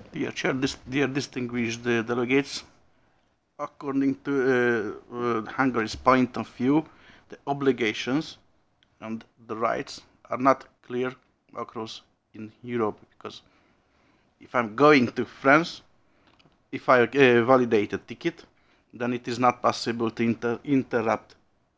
Dear Chair, dear distinguished delegates, according to Hungary's point of view, the obligations and the rights are not clear across in Europe, because if I'm going to France, if I validate a ticket, then it is not possible to interrupt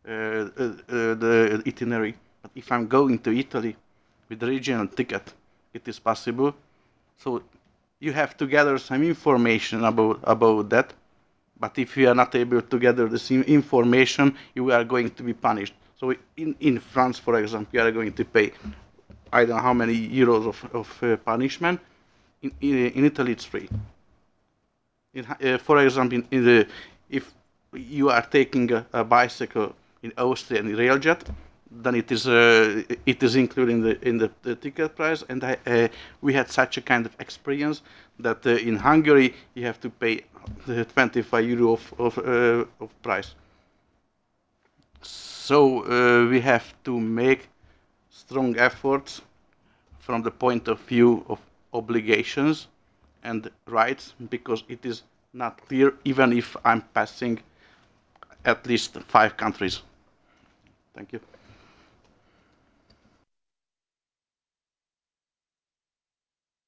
the itinerary. But if I'm going to Italy with the regional ticket, it is possible. So you have to gather some information about that. But if you are not able to gather this information, you are going to be punished. So in France, for example, you are going to pay I don't know how many euros of punishment. In Italy, it's free. For example, if you are taking a bicycle in Austria in Railjet, then it is included in the ticket price. And we had such a kind of experience that in Hungary you have to pay the 25 euro of price. So we have to make strong efforts from the point of view of obligations and rights, because it is not clear even if I'm passing at least 5 countries. Thank you.